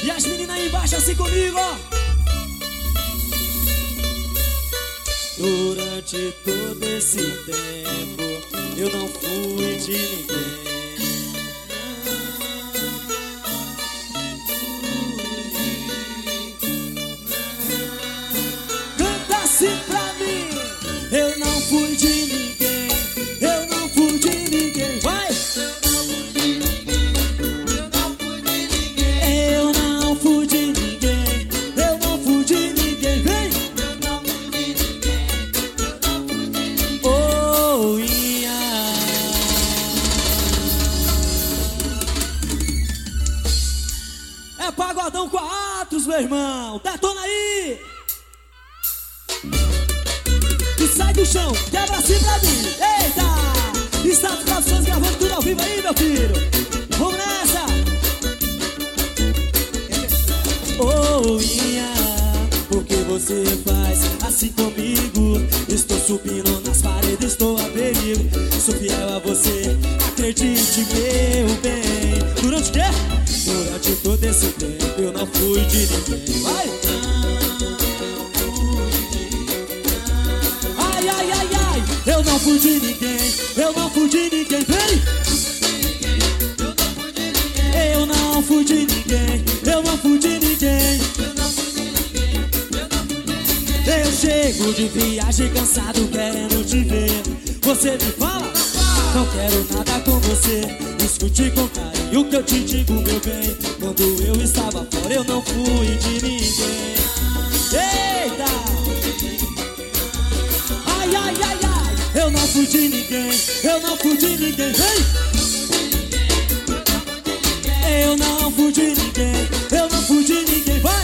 E as meninas aí embaixo assim comigo, ó. Durante todo esse tempo eu não fui de ninguém. Canta assim pra mim. Eu não fui de ninguém. Eu não fui de ninguém. Vai! Eu não fui de ninguém. Eu não fui de ninguém. Vem! Oh, yeah. É pagodão com a Atos, meu irmão. Detona aí! E sai do chão, quebra assim pra mim. Eita! Status Produções gravando tudo ao vivo aí, meu filho. Vamos nessa! Oh, yeah. Por que você faz assim comigo? Estou subindo nas paredes, estou a perigo. Sou fiel a você, acredite, meu bem. Durante o quê? Durante todo esse tempo eu não fui de ninguém. Vai! Ai, ai, ai, ai, eu não fui de ninguém, eu não fui de ninguém, vem! Eu não fui de ninguém, eu não fui de ninguém. Eu chego de viagem cansado querendo te ver. Você me fala, não quero nada com você. Escute com carinho o que eu te digo, meu bem. Quando eu estava fora eu não fui de ninguém. Eita! Ai, ai, ai, ai, eu não fui de ninguém, eu não fui de ninguém, vem! Eu não fui de ninguém, eu não fui de ninguém, vai!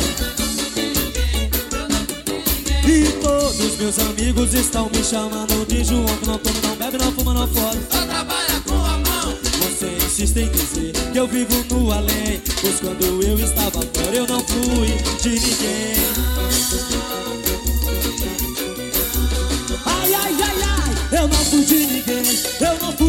E todos meus amigos estão me chamando de João, que não toma, não bebe, não fuma, não fode. Só trabalha com a mão. Você insiste em dizer que eu vivo no além, pois quando eu estava fora eu não fui de ninguém. Ai, ai, ai, ai, eu não fui de ninguém, eu não fui